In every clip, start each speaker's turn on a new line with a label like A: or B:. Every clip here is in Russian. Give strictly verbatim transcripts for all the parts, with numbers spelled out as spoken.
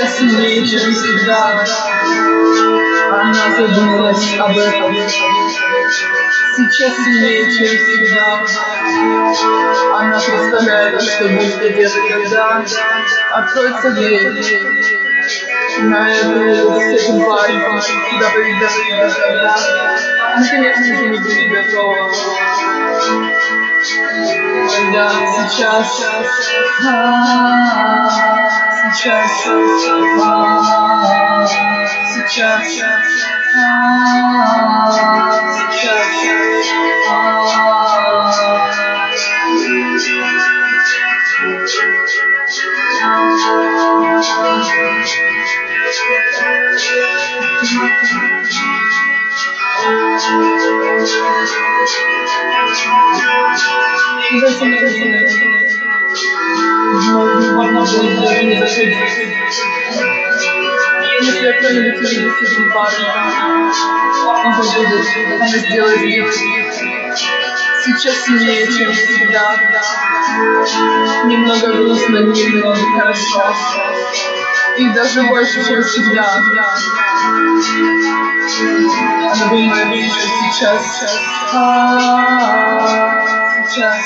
A: сейчас сильнее, чем всегда. Она задумалась об этом. Сейчас сильнее, чем всегда. Она представляет, что будет где-то, когда откроется дверь на эту с этим парнем, куда поведет когда. Она, конечно же, не будет готова. Когда сейчас, а, сейчас, а, сейчас, а, сейчас, если кто-нибудь увидит с этим парнем, он забудет, она сделает их сейчас сильнее, чем всегда. Немного грустно, немного хорошо. И даже больше, чем всегда. Она думает, что сейчас, а, сейчас,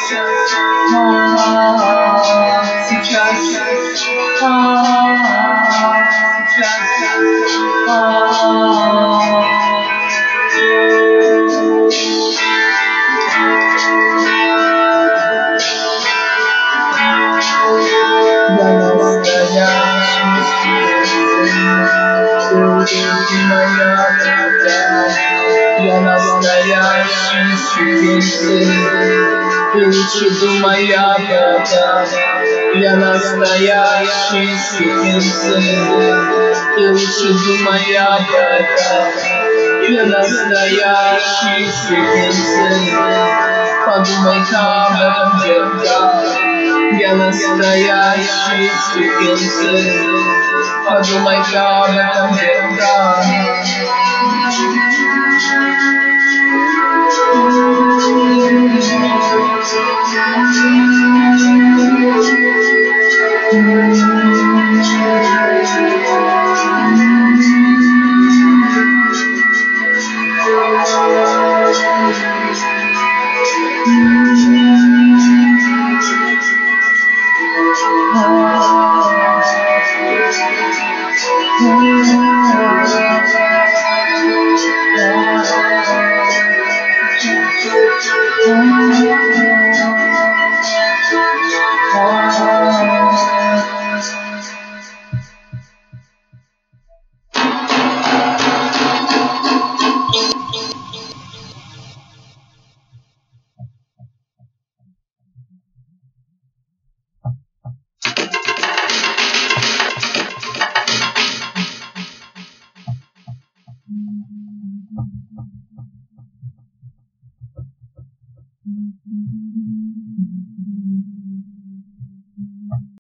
A: а, сейчас, а, сейчас, а. Я настоящий сукин сын, ты лучше думай об этом. Я настоящий сукин сын, ты лучше думай об этом. Я настоящий сукин сын, подумай-ка об этом, детка. Я настоящий сукин сын, подумай-ка об этом, детка.